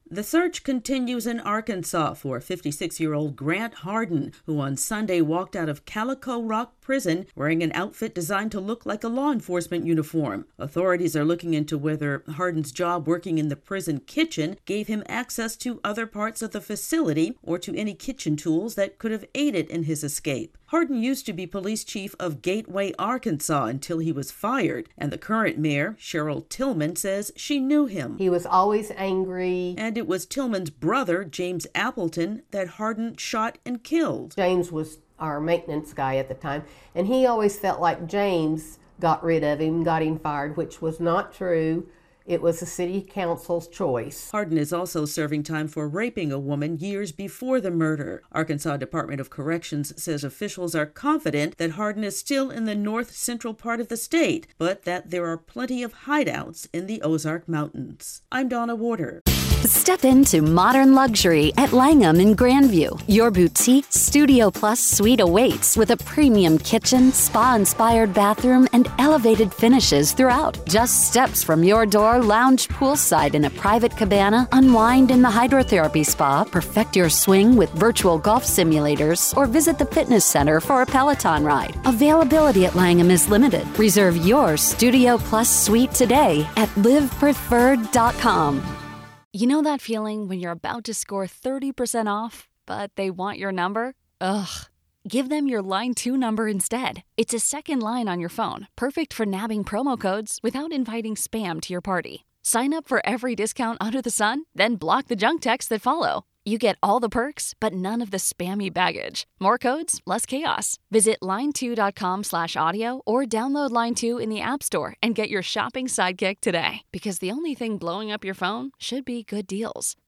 The search continues in Arkansas for 56-year-old Grant Hardin, who on Sunday walked out of Calico Rock Prison wearing an outfit designed to look like a law enforcement uniform. Authorities are looking into whether Hardin's job working in the prison kitchen gave him access to other parts of the facility or to any kitchen tools that could have aided in his escape. Hardin used to be police chief of Gateway, Arkansas until he was fired, and the current mayor, Cheryl Tillman, says she knew him. He was always angry. And it was Tillman's brother, James Appleton, that Hardin shot and killed. James was our maintenance guy at the time, and he always felt like James got rid of him, got him fired, which was not true. It was the city council's choice. Hardin is also serving time for raping a woman years before the murder. Arkansas Department of Corrections says officials are confident that Hardin is still in the north central part of the state, but that there are plenty of hideouts in the Ozark Mountains. I'm Donna Warder. Step into modern luxury at Langham in Grandview. Your boutique Studio Plus suite awaits with a premium kitchen, spa-inspired bathroom, and elevated finishes throughout. Just steps from your door, lounge poolside in a private cabana, unwind in the hydrotherapy spa, perfect your swing with virtual golf simulators, or visit the fitness center for a Peloton ride. Availability at Langham is limited. Reserve your Studio Plus suite today at livepreferred.com. You know that feeling when you're about to score 30% off, but they want your number? Ugh. Give them your Line 2 number instead. It's a second line on your phone, perfect for nabbing promo codes without inviting spam to your party. Sign up for every discount under the sun, then block the junk texts that follow. You get all the perks, but none of the spammy baggage. More codes, less chaos. Visit line2.com/audio or download Line 2 in the App Store and get your shopping sidekick today. Because the only thing blowing up your phone should be good deals.